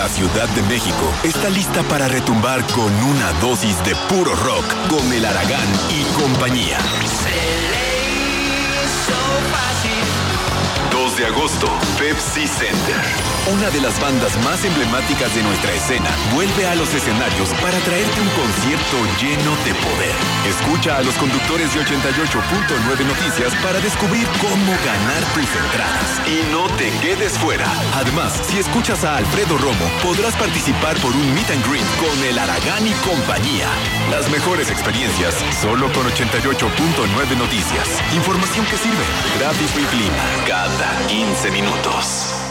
La Ciudad de México está lista para retumbar con una dosis de puro rock con el Aragán y compañía. 2 de agosto, Pepsi Center. Una de las bandas más emblemáticas de nuestra escena vuelve a los escenarios para traerte un concierto lleno de poder. Escucha a los conductores de 88.9 Noticias para descubrir cómo ganar tus entradas. Y no te quedes fuera. Además, si escuchas a Alfredo Romo, podrás participar por un meet and greet con el Aragán y compañía. Las mejores experiencias solo con 88.9 Noticias. Información que sirve. Tráfico y clima cada 15 minutos.